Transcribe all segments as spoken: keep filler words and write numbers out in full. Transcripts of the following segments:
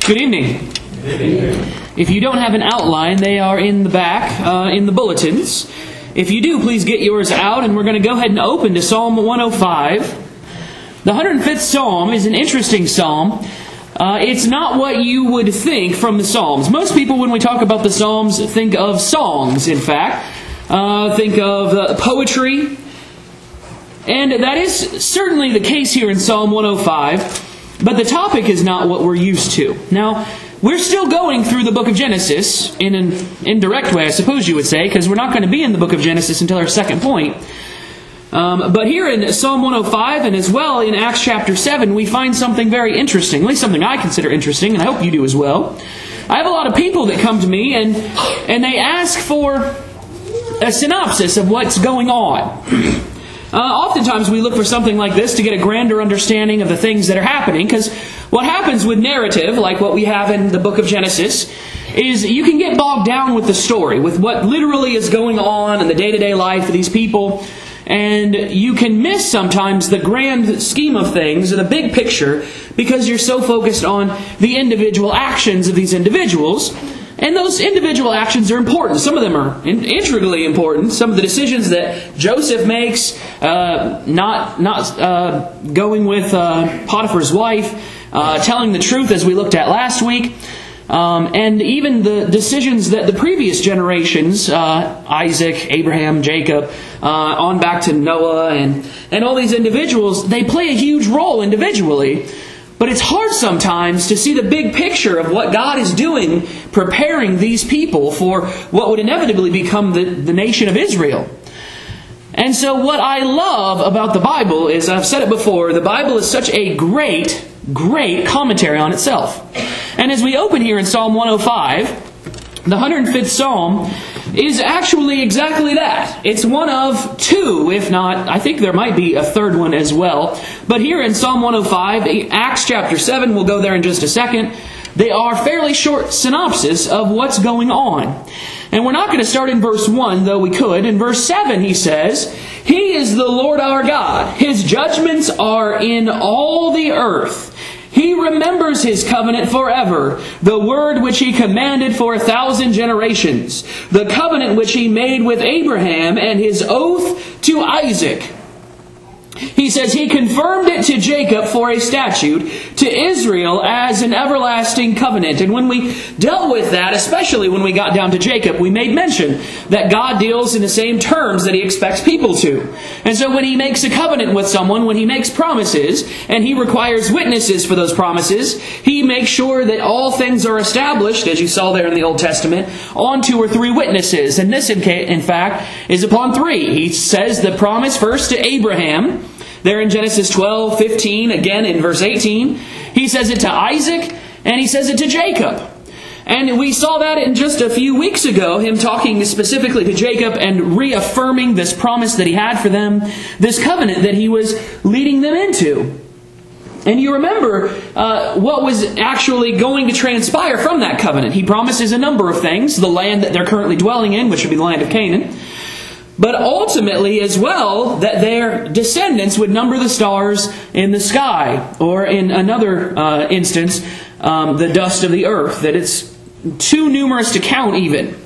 Good evening. Good evening. If you don't have an outline, they are in the back, uh, in the bulletins. If you do, please get yours out, and we're going to go ahead and open to Psalm one oh five. The one hundred fifth Psalm is an interesting psalm. Uh, it's not what you would think from the Psalms. Most people, when we talk about the Psalms, think of songs, in fact. Uh, think of uh, poetry. And that is certainly the case here in Psalm one oh five. But the topic is not what we're used to. Now, we're still going through the book of Genesis in an indirect way, I suppose you would say, because we're not going to be in the book of Genesis until our second point. Um, but here in Psalm one oh five and as well in Acts chapter seven, we find something very interesting, at least something I consider interesting, and I hope you do as well. I have a lot of people that come to me and, and they ask for a synopsis of what's going on. Uh, oftentimes we look for something like this to get a grander understanding of the things that are happening, because what happens with narrative, like what we have in the book of Genesis, is you can get bogged down with the story, with what literally is going on in the day-to-day life of these people, and you can miss sometimes the grand scheme of things, or the big picture, because you're so focused on the individual actions of these individuals. And those individual actions are important. Some of them are integrally important. Some of the decisions that Joseph makes, uh, not not uh, going with uh, Potiphar's wife, uh, telling the truth as we looked at last week, um, and even the decisions that the previous generations, uh, Isaac, Abraham, Jacob, uh, on back to Noah, and, and all these individuals, they play a huge role individually. But it's hard sometimes to see the big picture of what God is doing, preparing these people for what would inevitably become the, the nation of Israel. And so what I love about the Bible is, I've said it before, the Bible is such a great, great commentary on itself. And as we open here in Psalm one oh five, the one hundred fifth Psalm is actually exactly that. It's one of two, if not, I think there might be a third one as well. But here in Psalm one oh five, Acts chapter seven, we'll go there in just a second, they are fairly short synopsis of what's going on. And we're not going to start in verse one, though we could. In verse seven he says, "He is the Lord our God. His judgments are in all the earth. He remembers His covenant forever, the word which He commanded for a thousand generations, the covenant which He made with Abraham and His oath to Isaac." He says He confirmed it to Jacob for a statute, to Israel as an everlasting covenant. And when we dealt with that, especially when we got down to Jacob, we made mention that God deals in the same terms that He expects people to. And so when He makes a covenant with someone, when He makes promises, and He requires witnesses for those promises, He makes sure that all things are established, as you saw there in the Old Testament, on two or three witnesses. And this, in fact, is upon three. He says the promise first to Abraham, there in Genesis twelve, fifteen, again in verse eighteen. He says it to Isaac, and He says it to Jacob. And we saw that in just a few weeks ago, Him talking specifically to Jacob and reaffirming this promise that He had for them, this covenant that He was leading them into. And you remember uh, what was actually going to transpire from that covenant. He promises a number of things, the land that they're currently dwelling in, which would be the land of Canaan, but ultimately as well, that their descendants would number the stars in the sky, or in another uh, instance, um, the dust of the earth, that it's too numerous to count even.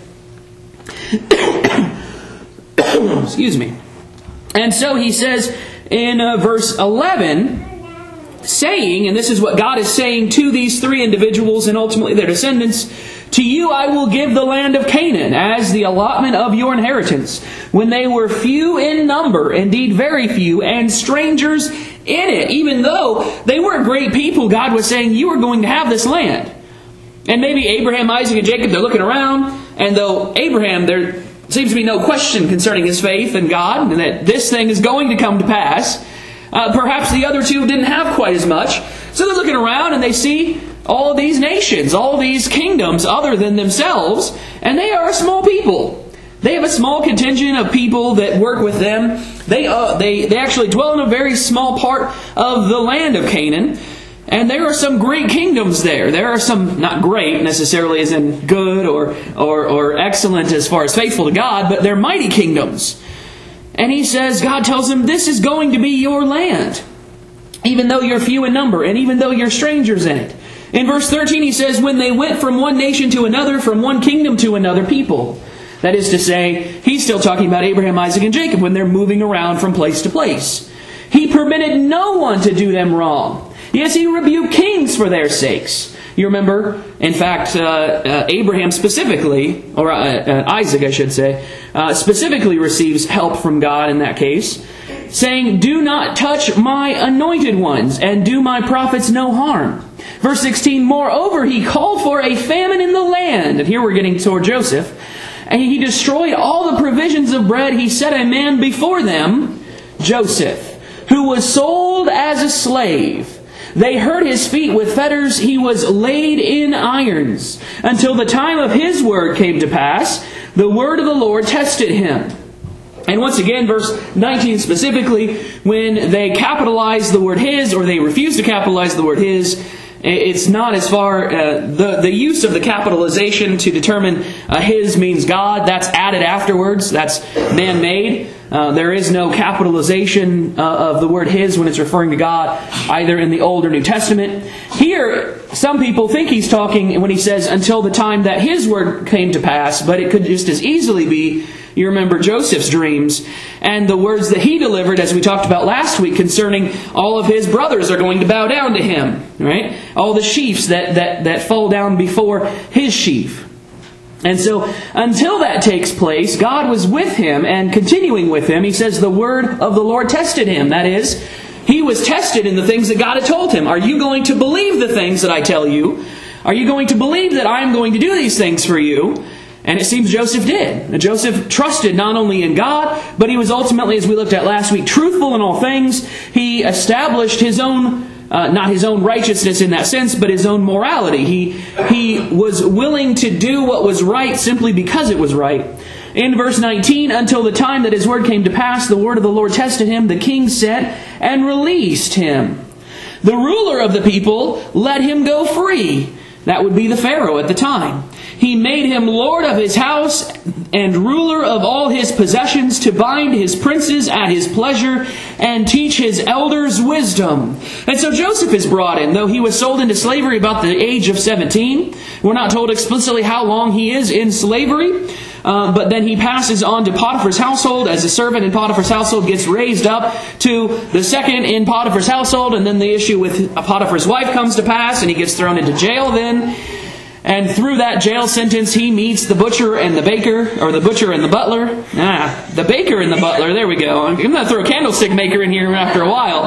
Excuse me. And so he says in uh, verse eleven, saying, and this is what God is saying to these three individuals and ultimately their descendants, "To you I will give the land of Canaan as the allotment of your inheritance, when they were few in number, indeed very few, and strangers in it." Even though they were great people, God was saying, you are going to have this land. And maybe Abraham, Isaac, and Jacob, they're looking around, and though Abraham, there seems to be no question concerning his faith in God, and that this thing is going to come to pass, uh, perhaps the other two didn't have quite as much. So they're looking around and they see all these nations, all these kingdoms other than themselves, and they are a small people. They have a small contingent of people that work with them. They uh, they they actually dwell in a very small part of the land of Canaan, and there are some great kingdoms there. There are some, not great necessarily as in good or or or excellent as far as faithful to God, but they're mighty kingdoms. And he says, God tells them, this is going to be your land, even though you're few in number, and even though you're strangers in it. In verse thirteen he says, when they went from one nation to another, from one kingdom to another people. That is to say, he's still talking about Abraham, Isaac, and Jacob when they're moving around from place to place. He permitted no one to do them wrong. Yes, he rebuked kings for their sakes. You remember, in fact, uh, uh, Abraham specifically, or uh, uh, Isaac I should say, uh, specifically receives help from God in that case, saying, do not touch my anointed ones, and do my prophets no harm. Verse sixteen, moreover, he called for a famine in the land. And here we're getting toward Joseph. And he destroyed all the provisions of bread. He set a man before them, Joseph, who was sold as a slave. They hurt his feet with fetters. He was laid in irons, until the time of his word came to pass. The word of the Lord tested him. And once again, verse nineteen specifically, when they capitalize the word his, or they refuse to capitalize the word his, it's not as far, uh, the, the use of the capitalization to determine uh, his means God, that's added afterwards, that's man-made. Uh, there is no capitalization uh, of the word his when it's referring to God, either in the Old or New Testament. Here, some people think he's talking when he says, until the time that his word came to pass, but it could just as easily be, you remember Joseph's dreams, and the words that he delivered, as we talked about last week, concerning all of his brothers are going to bow down to him, right? All the sheaves that, that, that fall down before his sheaf. And so, until that takes place, God was with him, and continuing with him, he says the word of the Lord tested him. That is, he was tested in the things that God had told him. Are you going to believe the things that I tell you? Are you going to believe that I am going to do these things for you? And it seems Joseph did. Joseph trusted not only in God, but he was ultimately, as we looked at last week, truthful in all things. He established his own Uh, not his own righteousness in that sense, but his own morality. He, he was willing to do what was right simply because it was right. In verse nineteen, until the time that his word came to pass, the word of the Lord tested him. The king sent and released him. The ruler of the people let him go free. That would be the Pharaoh at the time. He made him lord of his house and ruler of all his possessions, to bind his princes at his pleasure and teach his elders wisdom. And so Joseph is brought in, though he was sold into slavery about the age of seventeen. We're not told explicitly how long he is in slavery. Uh, but then he passes on to Potiphar's household as a servant in Potiphar's household, gets raised up to the second in Potiphar's household, and then the issue with Potiphar's wife comes to pass, and he gets thrown into jail then. And through that jail sentence, he meets the butcher and the baker, or the butcher and the butler. Ah, the baker and the butler, there we go. I'm going to throw a candlestick maker in here after a while.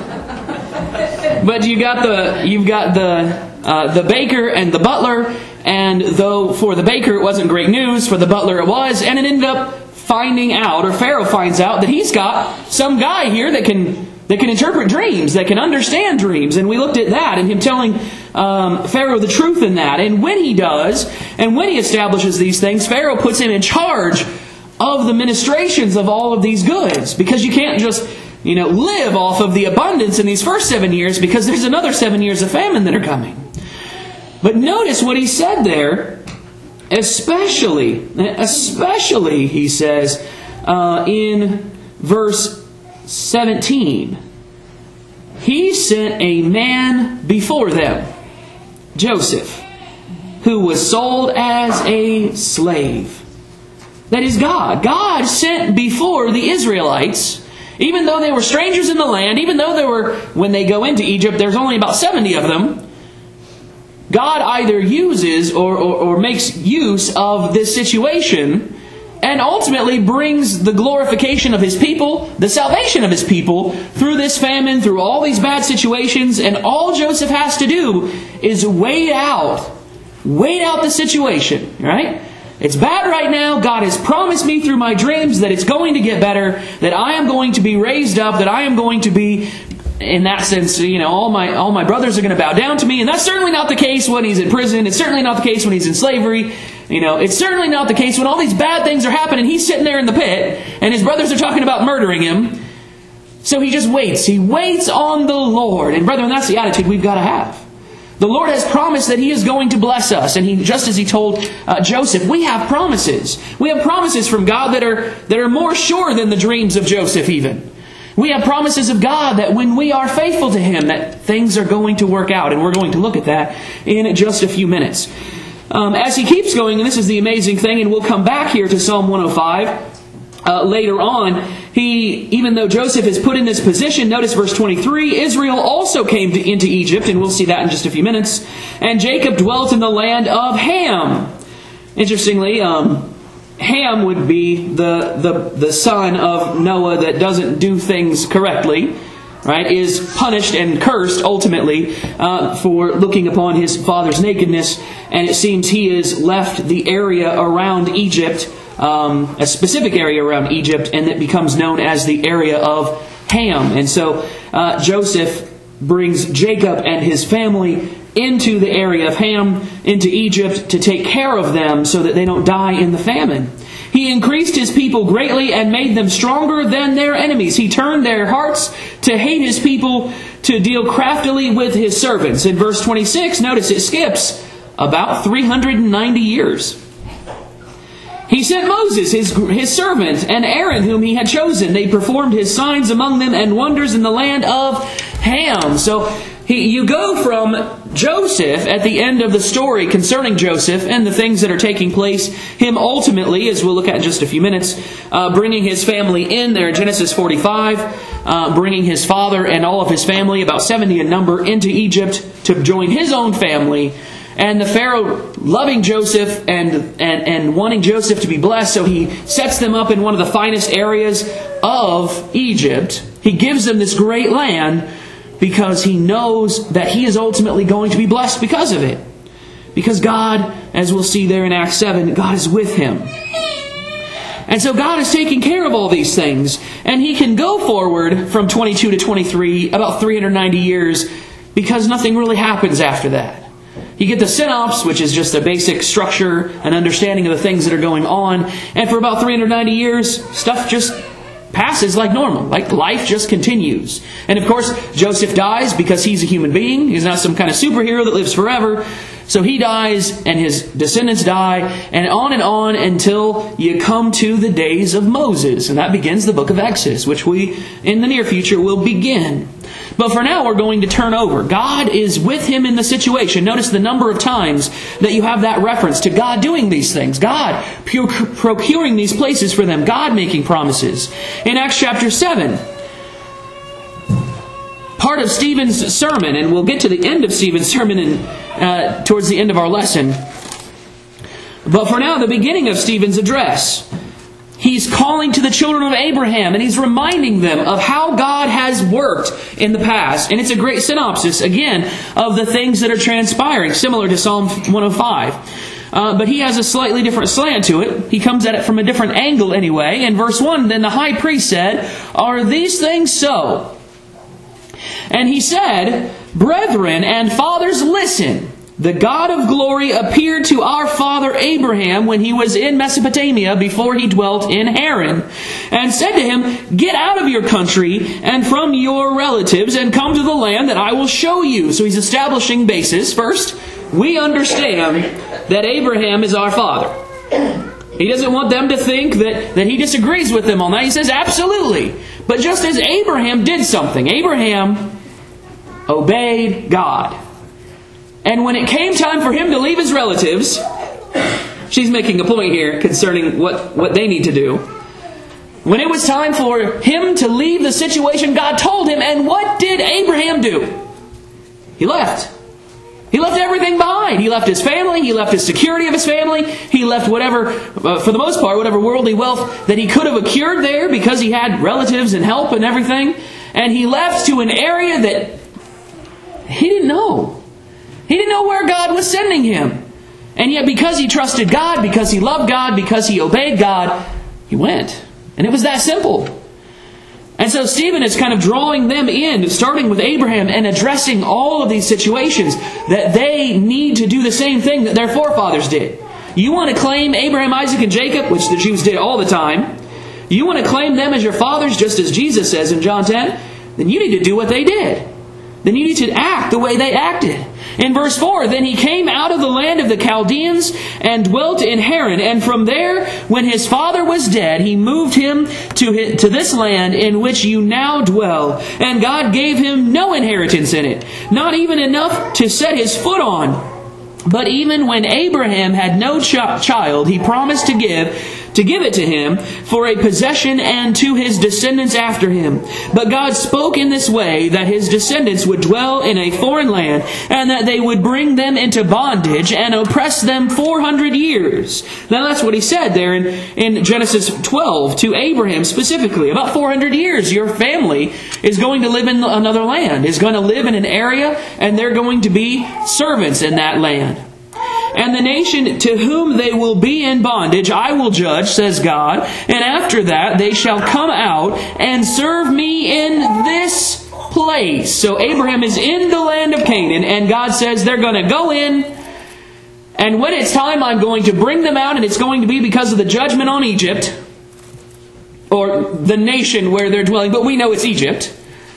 But you got the, you've got the, uh, the baker and the butler. And though for the baker it wasn't great news, for the butler it was. And it ended up finding out, or Pharaoh finds out, that he's got some guy here that can that can interpret dreams, that can understand dreams. And we looked at that, and him telling um, Pharaoh the truth in that. And when he does, and when he establishes these things, Pharaoh puts him in charge of the ministrations of all of these goods. Because you can't just, you know, live off of the abundance in these first seven years, because there's another seven years of famine that are coming. But notice what he said there, especially, especially, he says, uh, in verse seventeen. He sent a man before them, Joseph, who was sold as a slave. That is God. God sent before the Israelites, even though they were strangers in the land, even though there were, when they go into Egypt, there's only about seventy of them. God either uses or, or, or makes use of this situation and ultimately brings the glorification of His people, the salvation of His people, through this famine, through all these bad situations. And all Joseph has to do is wait out, wait out the situation, right? It's bad right now. God has promised me through my dreams that it's going to get better, that I am going to be raised up, that I am going to be, in that sense, you know, all my all my brothers are going to bow down to me. And that's certainly not the case when he's in prison. It's certainly not the case when he's in slavery. You know, it's certainly not the case when all these bad things are happening. He's sitting there in the pit, and his brothers are talking about murdering him. So he just waits. He waits on the Lord. And brethren, that's the attitude we've got to have. The Lord has promised that He is going to bless us. And He, just as He told uh, Joseph, we have promises. We have promises from God that are, that are more sure than the dreams of Joseph even. We have promises of God that when we are faithful to Him, that things are going to work out. And we're going to look at that in just a few minutes. Um, as he keeps going, and this is the amazing thing, and we'll come back here to Psalm one oh five uh, later on. He, even though Joseph is put in this position, notice verse twenty-three, Israel also came to, into Egypt, and we'll see that in just a few minutes. And Jacob dwelt in the land of Ham. Interestingly, um, Ham would be the, the, the son of Noah that doesn't do things correctly, right, is punished and cursed ultimately uh, for looking upon his father's nakedness. And it seems he has left the area around Egypt, um, a specific area around Egypt, and it becomes known as the area of Ham. And so uh, Joseph brings Jacob and his family into the area of Ham, into Egypt, to take care of them so that they don't die in the famine. He increased his people greatly and made them stronger than their enemies. He turned their hearts to hate his people, to deal craftily with his servants. In verse twenty-six, notice it skips about three hundred ninety years. He sent Moses, his, his servant, and Aaron, whom he had chosen. They performed his signs among them and wonders in the land of Ham. So he, you go from Joseph at the end of the story concerning Joseph and the things that are taking place, him ultimately, as we'll look at in just a few minutes, uh, bringing his family in there in Genesis forty-five, uh, bringing his father and all of his family, about seventy in number, into Egypt to join his own family. And the Pharaoh loving Joseph and, and, and wanting Joseph to be blessed, so he sets them up in one of the finest areas of Egypt. He gives them this great land because he knows that he is ultimately going to be blessed because of it. Because God, as we'll see there in Acts seven, God is with him. And so God is taking care of all these things. And he can go forward from twenty-two to twenty-three, about three hundred ninety years, because nothing really happens after that. You get the synopsis, which is just a basic structure and understanding of the things that are going on. And for about three hundred ninety years, stuff just passes like normal. Like life just continues. And of course, Joseph dies because he's a human being. He's not some kind of superhero that lives forever. So he dies and his descendants die, and on and on until you come to the days of Moses. And that begins the book of Exodus, which we, in the near future, will begin. But for now, we're going to turn over. God is with him in the situation. Notice the number of times that you have that reference to God doing these things. God procuring these places for them. God making promises. In Acts chapter seven, part of Stephen's sermon, and we'll get to the end of Stephen's sermon in, uh, towards the end of our lesson. But for now, the beginning of Stephen's address. He's calling to the children of Abraham, and he's reminding them of how God has worked in the past. And it's a great synopsis, again, of the things that are transpiring, similar to Psalm one oh five. Uh, but he has a slightly different slant to it. He comes at it from a different angle anyway. In verse one, then the high priest said, "Are these things so?" And he said, "Brethren and fathers, listen. The God of glory appeared to our father Abraham when he was in Mesopotamia before he dwelt in Haran, and said to him, get out of your country and from your relatives and come to the land that I will show you." So he's establishing basis. First, we understand that Abraham is our father. He doesn't want them to think that, that he disagrees with them on that. He says, absolutely. But just as Abraham did something, Abraham obeyed God. And when it came time for him to leave his relatives, she's making a point here concerning what, what they need to do. When it was time for him to leave the situation, God told him, and what did Abraham do? He left. He left everything behind. He left his family. He left his security of his family. He left whatever, uh, for the most part, whatever worldly wealth that he could have acquired there because he had relatives and help and everything. And he left to an area that he didn't know. He didn't know where God was sending him. And yet because he trusted God, because he loved God, because he obeyed God, he went. And it was that simple. And so Stephen is kind of drawing them in, starting with Abraham and addressing all of these situations, that they need to do the same thing that their forefathers did. You want to claim Abraham, Isaac, and Jacob, which the Jews did all the time. You want to claim them as your fathers, just as Jesus says in John ten, then you need to do what they did. then you need to act the way they acted. In verse four, then he came out of the land of the Chaldeans and dwelt in Haran. And from there, when his father was dead, he moved him to, his, to this land in which you now dwell. And God gave him no inheritance in it, not even enough to set his foot on. But even when Abraham had no ch- child, he promised to give to give it to him for a possession and to his descendants after him. But God spoke in this way, that his descendants would dwell in a foreign land, and that they would bring them into bondage and oppress them four hundred years. Now that's what he said there in, in Genesis twelve to Abraham specifically. About four hundred years, your family is going to live in another land, is going to live in an area, and they're going to be servants in that land. And the nation to whom they will be in bondage I will judge, says God, and after that they shall come out and serve me in this place. So Abraham is in the land of Canaan, and God says they're going to go in, and when it's time I'm going to bring them out, and it's going to be because of the judgment on Egypt, or the nation where they're dwelling, but we know it's Egypt.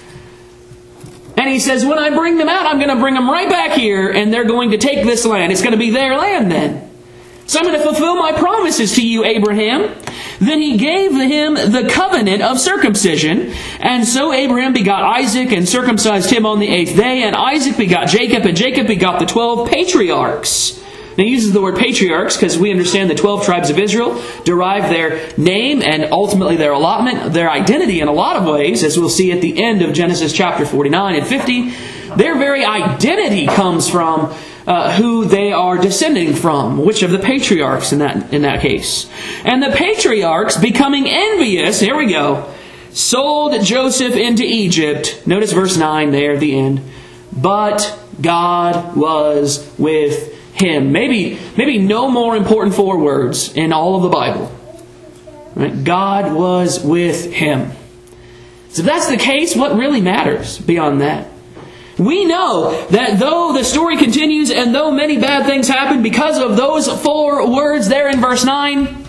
And he says, when I bring them out, I'm going to bring them right back here, and they're going to take this land. It's going to be their land then. So I'm going to fulfill my promises to you, Abraham. Then he gave him the covenant of circumcision. And so Abraham begot Isaac and circumcised him on the eighth day. And Isaac begot Jacob, and Jacob begot the twelve patriarchs. Now he uses the word patriarchs because we understand the twelve tribes of Israel derive their name and ultimately their allotment, their identity in a lot of ways, as we'll see at the end of Genesis chapter forty-nine and fifty. Their very identity comes from uh, who they are descending from, which of the patriarchs in that, in that case. And the patriarchs, becoming envious, here we go, sold Joseph into Egypt. Notice verse nine there at the end. But God was with him. Maybe, maybe no more important four words in all of the Bible. Right? God was with him. So if that's the case, what really matters beyond that? We know that though the story continues and though many bad things happen because of those four words there in verse nine,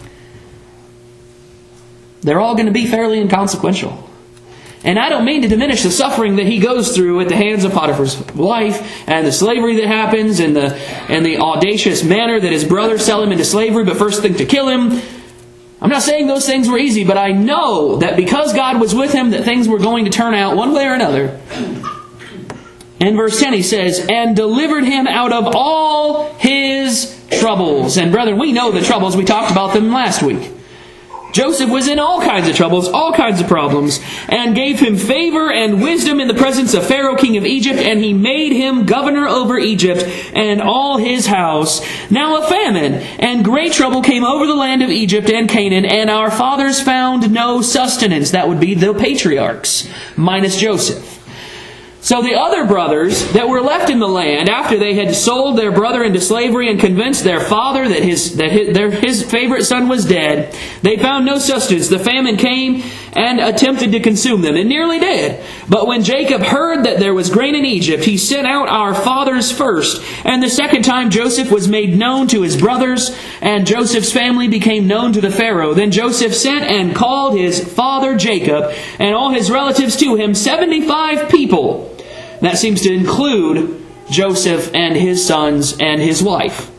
they're all going to be fairly inconsequential. And I don't mean to diminish the suffering that he goes through at the hands of Potiphar's wife, and the slavery that happens, and the and the audacious manner that his brothers sell him into slavery, but first think to kill him. I'm not saying those things were easy, but I know that because God was with him, that things were going to turn out one way or another. In verse ten he says, and delivered him out of all his troubles. And brethren, we know the troubles. We talked about them last week. Joseph was in all kinds of troubles, all kinds of problems, and gave him favor and wisdom in the presence of Pharaoh, king of Egypt, and he made him governor over Egypt and all his house. Now a famine and great trouble came over the land of Egypt and Canaan, and our fathers found no sustenance. That would be the patriarchs, minus Joseph. So the other brothers that were left in the land, after they had sold their brother into slavery and convinced their father that his that his, their, his favorite son was dead, they found no sustenance. The famine came and attempted to consume them. It nearly did. But when Jacob heard that there was grain in Egypt, he sent out our fathers first. And the second time Joseph was made known to his brothers, and Joseph's family became known to the Pharaoh. Then Joseph sent and called his father Jacob and all his relatives to him, seventy-five people. That seems to include Joseph and his sons and his wife.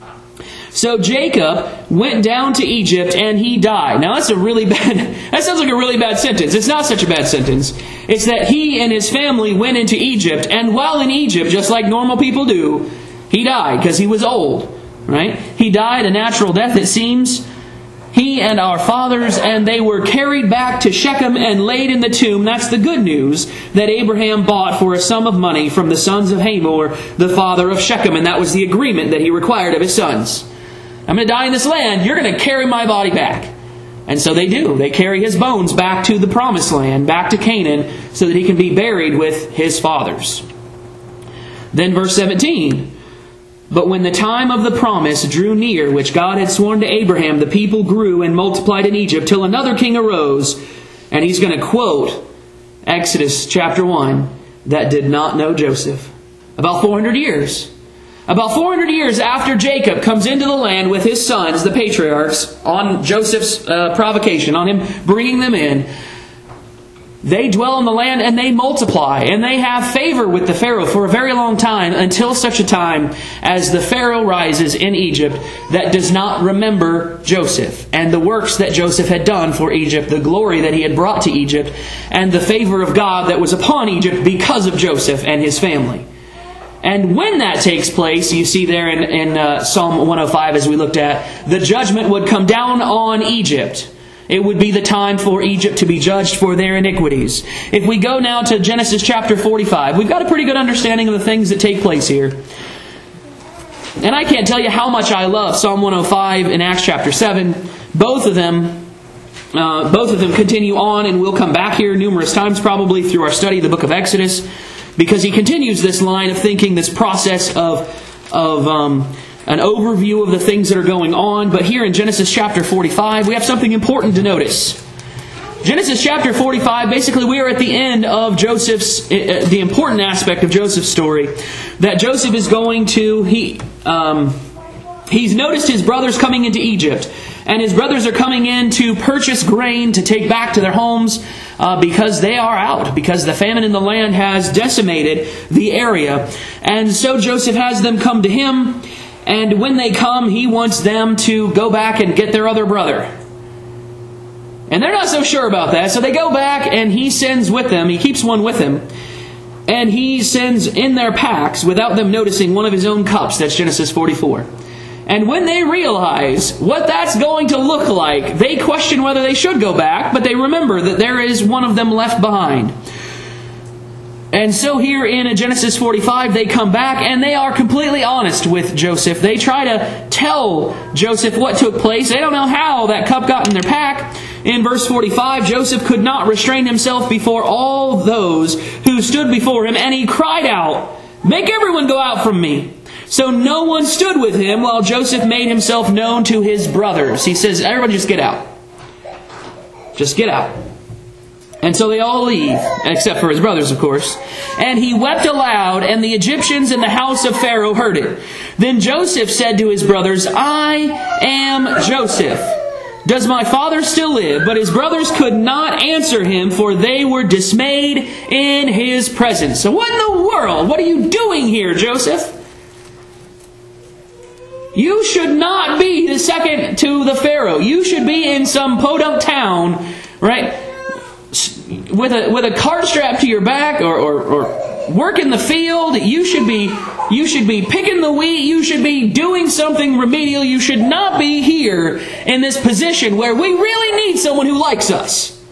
So Jacob went down to Egypt and he died. Now that's a really bad, that sounds like a really bad sentence. It's not such a bad sentence. It's that he and his family went into Egypt, and while in Egypt, just like normal people do, he died because he was old. Right? He died a natural death, it seems. He and our fathers, and they were carried back to Shechem and laid in the tomb. That's the good news that Abraham bought for a sum of money from the sons of Hamor, the father of Shechem. And that was the agreement that he required of his sons. I'm going to die in this land. You're going to carry my body back. And so they do. They carry his bones back to the promised land, back to Canaan, so that he can be buried with his fathers. Then verse seventeen. But when the time of the promise drew near, which God had sworn to Abraham, the people grew and multiplied in Egypt till another king arose. And he's going to quote Exodus chapter one, that did not know Joseph. About four hundred years. About four hundred years after Jacob comes into the land with his sons, the patriarchs, on Joseph's uh, provocation, on him bringing them in. they dwell in the land and they multiply, and they have favor with the Pharaoh for a very long time, until such a time as the Pharaoh rises in Egypt that does not remember Joseph and the works that Joseph had done for Egypt, the glory that he had brought to Egypt, and the favor of God that was upon Egypt because of Joseph and his family. And when that takes place, you see there in, in uh, Psalm one oh five, as we looked at, the judgment would come down on Egypt. It would be the time for Egypt to be judged for their iniquities. If we go now to Genesis chapter forty-five, we've got a pretty good understanding of the things that take place here. And I can't tell you how much I love Psalm one oh five and Acts chapter seven. Both of them, uh, both of them continue on, and we'll come back here numerous times probably through our study of the book of Exodus, because he continues this line of thinking, this process of, of um, an overview of the things that are going on. But here in Genesis chapter forty-five, we have something important to notice. Genesis chapter forty-five, basically we are at the end of Joseph's, uh, the important aspect of Joseph's story, that Joseph is going to, he, um, he's noticed his brothers coming into Egypt, and his brothers are coming in to purchase grain to take back to their homes, uh, because they are out, because the famine in the land has decimated the area. And so Joseph has them come to him. And when they come, he wants them to go back and get their other brother. And they're not so sure about that. So they go back, and he sends with them, he keeps one with him, and he sends in their packs, without them noticing, one of his own cups. That's Genesis forty-four. And when they realize what that's going to look like, they question whether they should go back, but they remember that there is one of them left behind. And so here in Genesis forty-five, they come back and they are completely honest with Joseph. They try to tell Joseph what took place. They don't know how that cup got in their pack. In verse forty-five, Joseph could not restrain himself before all those who stood before him, and he cried out, "Make everyone go out from me." So no one stood with him while Joseph made himself known to his brothers. He says, "Everyone just get out. Just get out." And so they all leave, except for his brothers, of course. And he wept aloud, and the Egyptians in the house of Pharaoh heard it. Then Joseph said to his brothers, "I am Joseph. Does my father still live?" But his brothers could not answer him, for they were dismayed in his presence. So what in the world? What are you doing here, Joseph? You should not be the second to the Pharaoh. You should be in some podunk town, right? With a with a cart strapped to your back, or, or, or work in the field. You should be you should be picking the wheat. You should be doing something remedial. You should not be here in this position where we really need someone who likes us.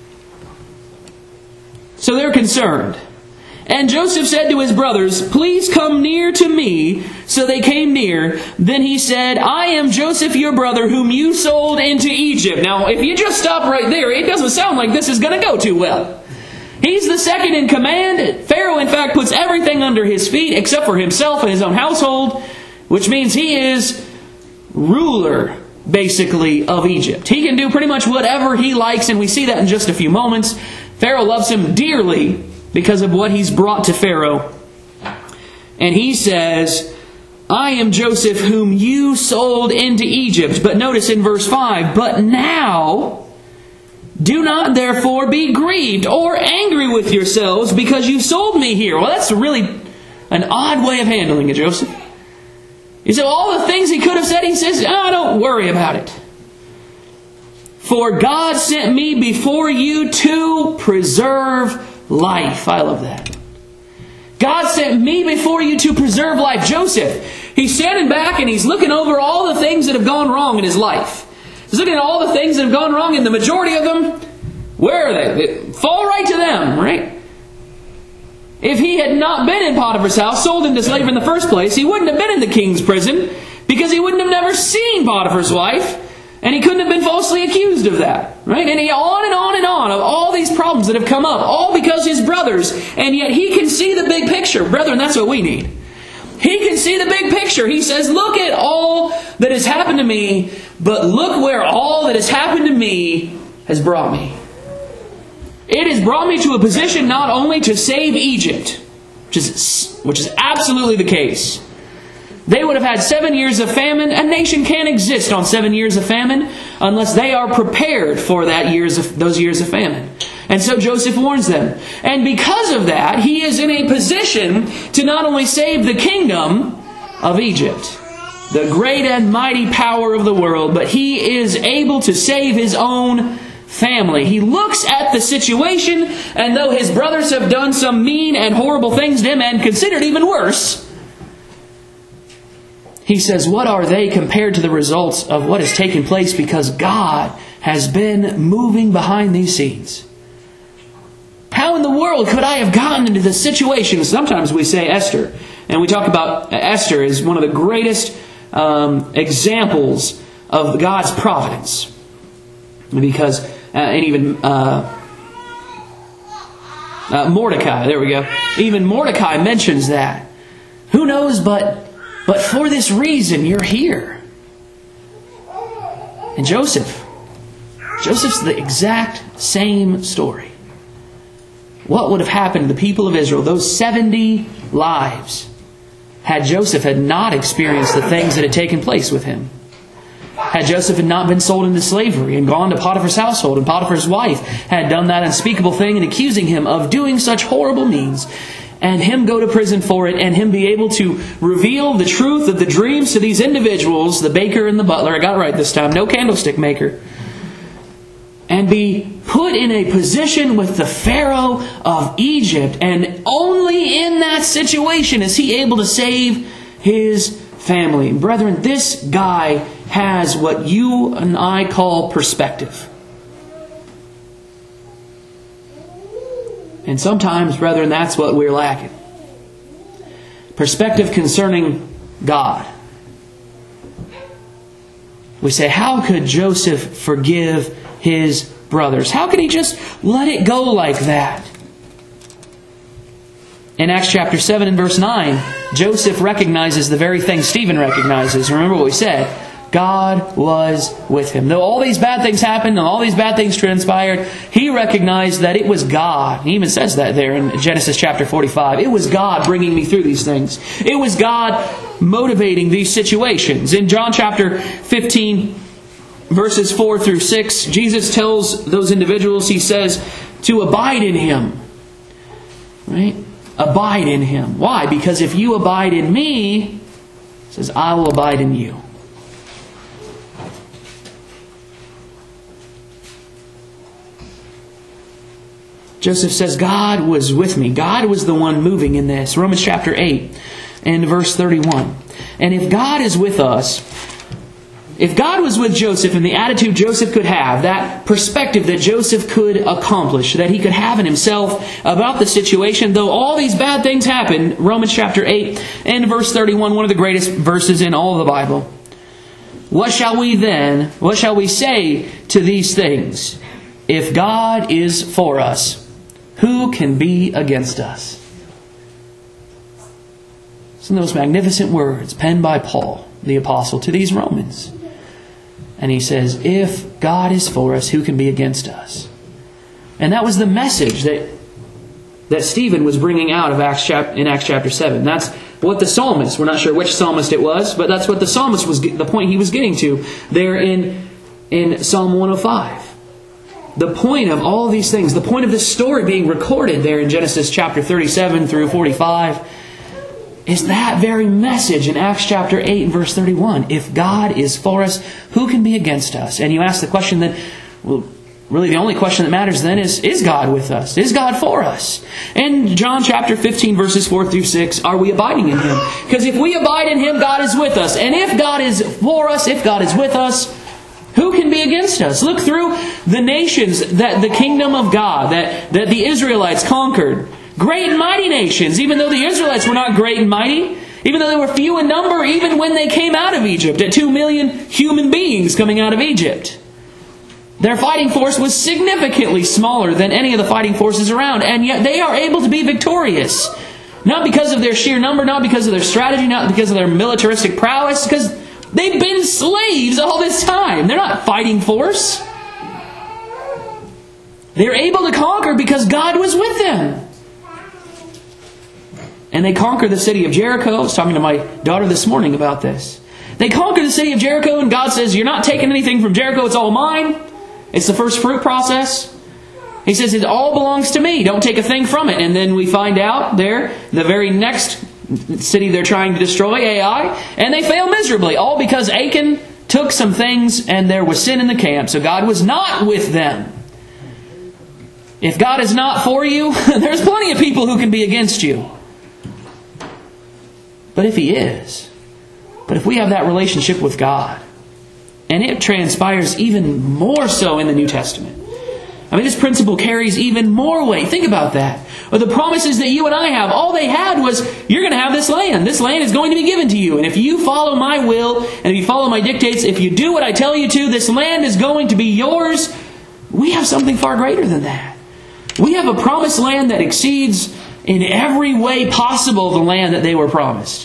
So they're concerned. And Joseph said to his brothers, "Please come near to me." So they came near. Then he said, "I am Joseph, your brother, whom you sold into Egypt." Now, if you just stop right there, it doesn't sound like this is going to go too well. He's the second in command. Pharaoh, in fact, puts everything under his feet except for himself and his own household, which means he is ruler, basically, of Egypt. He can do pretty much whatever he likes, and we see that in just a few moments. Pharaoh loves him dearly because of what he's brought to Pharaoh. And he says, "I am Joseph, whom you sold into Egypt." But notice in verse five, "But now do not therefore be grieved or angry with yourselves because you sold me here." Well, that's really an odd way of handling it, Joseph. You say, all the things he could have said, he says, "Oh, don't worry about it. For God sent me before you to preserve life." I love that. God sent me before you to preserve life. Joseph, he's standing back and he's looking over all the things that have gone wrong in his life. He's looking at all the things that have gone wrong, and the majority of them, where are they? They fall right to them, right? If he had not been in Potiphar's house, sold into slavery in the first place, he wouldn't have been in the king's prison, because he wouldn't have never seen Potiphar's wife, and he couldn't have been falsely accused of that, right? And he on and on and on of all these problems that have come up, all because his brothers, and yet he can see the big picture. Brethren, that's what we need. He can see the big picture. He says, "Look at all that has happened to me, but look where all that has happened to me has brought me. It has brought me to a position not only to save Egypt," which is, which is absolutely the case. They would have had seven years of famine. A nation can't exist on seven years of famine unless they are prepared for that years of, those years of famine. And so Joseph warns them. And because of that, he is in a position to not only save the kingdom of Egypt, the great and mighty power of the world, but he is able to save his own family. He looks at the situation, and though his brothers have done some mean and horrible things to him, and considered even worse, he says, what are they compared to the results of what has taken place? Because God has been moving behind these scenes. How in the world could I have gotten into this situation? Sometimes we say Esther, and we talk about Esther as one of the greatest um, examples of God's providence. Because, uh, and even uh, uh, Mordecai, there we go. Even Mordecai mentions that. Who knows, but but for this reason you're here. And Joseph, Joseph's the exact same story. What would have happened to the people of Israel, those seventy lives, had Joseph had not experienced the things that had taken place with him? Had Joseph had not been sold into slavery and gone to Potiphar's household, and Potiphar's wife had done that unspeakable thing and accusing him of doing such horrible means, and him go to prison for it, and him be able to reveal the truth of the dreams to these individuals, the baker and the butler, I got it right this time, no candlestick maker, and be put in a position with the Pharaoh of Egypt, and only in that situation is he able to save his family. Brethren, this guy has what you and I call perspective. And sometimes, brethren, that's what we're lacking. Perspective concerning God. We say, how could Joseph forgive his brothers? How could he just let it go like that? In Acts chapter seven and verse nine, Joseph recognizes the very thing Stephen recognizes. Remember what we said. God was with him. Though all these bad things happened and all these bad things transpired, he recognized that it was God. He even says that there in Genesis chapter forty-five. It was God bringing me through these things. It was God motivating these situations. In John chapter fifteen, verses four through six, Jesus tells those individuals, he says, to abide in Him. Right? Abide in Him. Why? Because if you abide in me, he says, I will abide in you. Joseph says, God was with me. God was the one moving in this. Romans chapter eight and verse thirty-one. And if God is with us, if God was with Joseph in the attitude Joseph could have, that perspective that Joseph could accomplish, that he could have in himself about the situation, though all these bad things happened, Romans chapter eight and verse thirty-one, one of the greatest verses in all of the Bible. What shall we then, what shall we say to these things? If God is for us, who can be against us? Some of those magnificent words penned by Paul, the apostle, to these Romans. And he says, if God is for us, who can be against us? And that was the message that that Stephen was bringing out of Acts chapter, in Acts chapter seven. That's what the psalmist, we're not sure which psalmist it was, but that's what the psalmist was, the point he was getting to there in, in Psalm one oh five. The point of all these things, the point of this story being recorded there in Genesis chapter thirty-seven through forty-five, is that very message in Acts chapter eight and verse thirty-one. If God is for us, who can be against us? And you ask the question then, well, really the only question that matters then is, is God with us? Is God for us? In John chapter fifteen verses four through six, are we abiding in Him? Because if we abide in Him, God is with us. And if God is for us, if God is with us, who can be against us? Look through the nations that the kingdom of God, that, that the Israelites conquered. Great and mighty nations, even though the Israelites were not great and mighty, even though they were few in number, even when they came out of Egypt, at two million human beings coming out of Egypt. Their fighting force was significantly smaller than any of the fighting forces around, and yet they are able to be victorious. Not because of their sheer number, not because of their strategy, not because of their militaristic prowess, because they've been slaves all this time. They're not fighting force. They're able to conquer because God was with them. And they conquer the city of Jericho. I was talking to my daughter this morning about this. They conquer the city of Jericho, and God says, you're not taking anything from Jericho, it's all mine. It's the first fruit process. He says, it all belongs to me. Don't take a thing from it. And then we find out there, the very next city they're trying to destroy, Ai, and they fail miserably. All because Achan took some things and there was sin in the camp. So God was not with them. If God is not for you, there's plenty of people who can be against you. But if He is, but if we have that relationship with God, and it transpires even more so in the New Testament. I mean, this principle carries even more weight. Think about that. But the promises that you and I have, all they had was, you're going to have this land. This land is going to be given to you. And if you follow my will, and if you follow my dictates, if you do what I tell you to, this land is going to be yours. We have something far greater than that. We have a promised land that exceeds in every way possible the land that they were promised.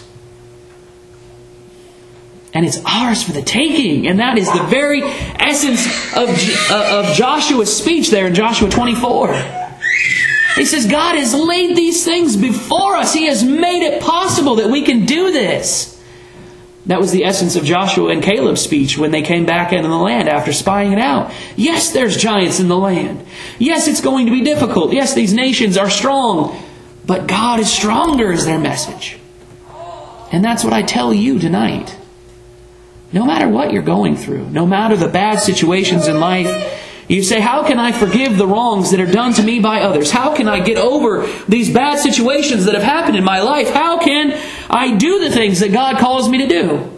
And it's ours for the taking. And that is the very essence of, uh, of Joshua's speech there in Joshua twenty-four. He says, God has laid these things before us. He has made it possible that we can do this. That was the essence of Joshua and Caleb's speech when they came back into the land after spying it out. Yes, there's giants in the land. Yes, it's going to be difficult. Yes, these nations are strong. But God is stronger is their message. And that's what I tell you tonight. No matter what you're going through, no matter the bad situations in life, you say, how can I forgive the wrongs that are done to me by others? How can I get over these bad situations that have happened in my life? How can I do the things that God calls me to do?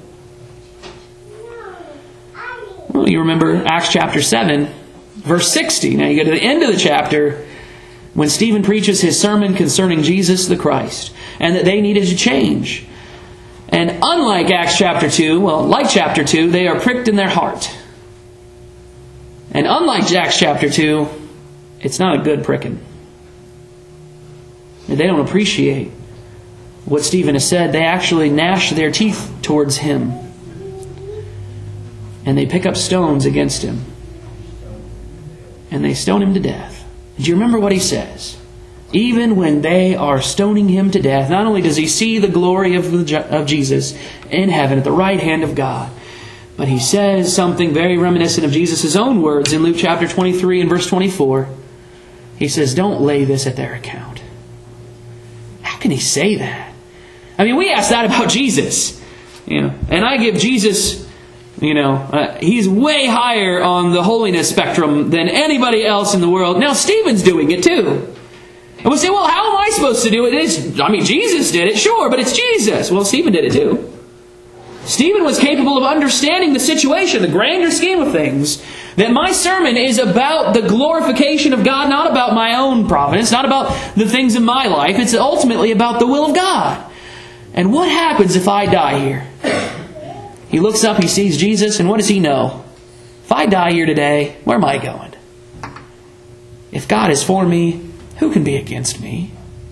Well, you remember Acts chapter seven, verse sixty. Now you go to the end of the chapter when Stephen preaches his sermon concerning Jesus the Christ and that they needed to change. And unlike Acts chapter two, well, like chapter two, they are pricked in their heart. And unlike Acts chapter two, it's not a good pricking. They don't appreciate what Stephen has said. They actually gnash their teeth towards him. And they pick up stones against him. And they stone him to death. Do you remember what he says? Even when they are stoning him to death, not only does he see the glory of, the, of Jesus in heaven at the right hand of God, but he says something very reminiscent of Jesus' own words in Luke chapter twenty-three and verse twenty-four. He says, don't lay this at their account. How can he say that? I mean, we ask that about Jesus. You know, and I give Jesus, you know, uh, he's way higher on the holiness spectrum than anybody else in the world. Now, Stephen's doing it too. And we say, well, how am I supposed to do it? It's, I mean, Jesus did it, sure, but it's Jesus. Well, Stephen did it too. Stephen was capable of understanding the situation, the grander scheme of things, that my sermon is about the glorification of God, not about my own providence, not about the things in my life. It's ultimately about the will of God. And what happens if I die here? He looks up, he sees Jesus, and what does he know? If I die here today, where am I going? If God is for me, who can be against me?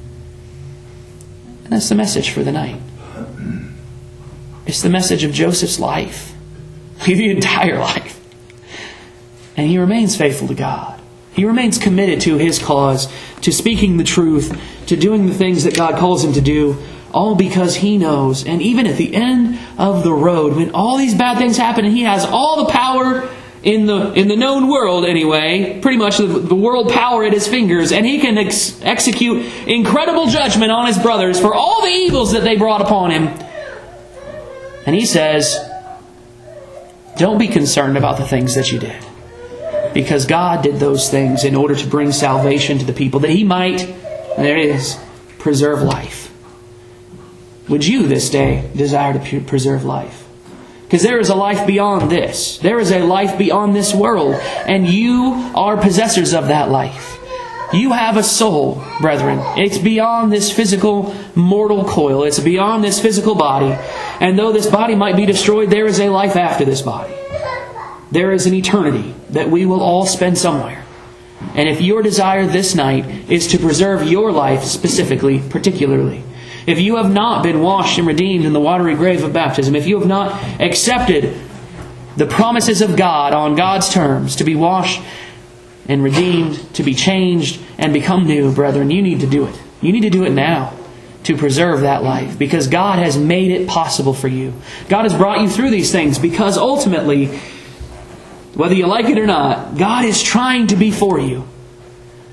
And that's the message for the night. It's the message of Joseph's life. The entire life. And he remains faithful to God. He remains committed to his cause, to speaking the truth, to doing the things that God calls him to do, all because he knows. And even at the end of the road, when all these bad things happen and he has all the power in the in the known world anyway, pretty much the, the world power at his fingers, and he can ex- execute incredible judgment on his brothers for all the evils that they brought upon him. And he says, don't be concerned about the things that you did. Because God did those things in order to bring salvation to the people, that he might, and there it is, preserve life. Would you this day desire to preserve life? Because there is a life beyond this. There is a life beyond this world. And you are possessors of that life. You have a soul, brethren. It's beyond this physical mortal coil. It's beyond this physical body. And though this body might be destroyed, there is a life after this body. There is an eternity that we will all spend somewhere. And if your desire this night is to preserve your life specifically, particularly, if you have not been washed and redeemed in the watery grave of baptism, if you have not accepted the promises of God on God's terms to be washed and redeemed, to be changed and become new, brethren, you need to do it. You need to do it now to preserve that life, because God has made it possible for you. God has brought you through these things because ultimately, whether you like it or not, God is trying to be for you.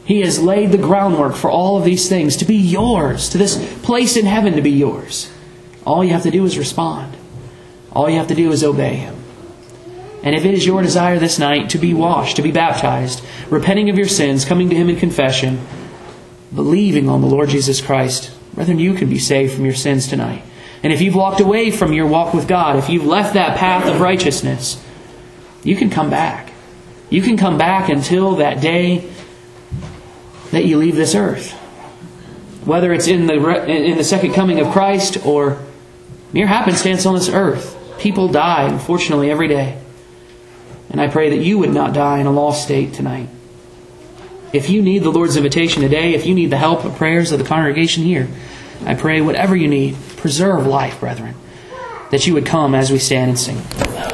He has laid the groundwork for all of these things to be yours, to this place in heaven to be yours. All you have to do is respond. All you have to do is obey Him. And if it is your desire this night to be washed, to be baptized, repenting of your sins, coming to Him in confession, believing on the Lord Jesus Christ, brethren, you can be saved from your sins tonight. And if you've walked away from your walk with God, if you've left that path of righteousness, you can come back. You can come back until that day that you leave this earth. Whether it's in the in the second coming of Christ or mere happenstance on this earth. People die, unfortunately, every day. And I pray that you would not die in a lost state tonight. If you need the Lord's invitation today, if you need the help of prayers of the congregation here, I pray whatever you need, preserve life, brethren, that you would come as we stand and sing.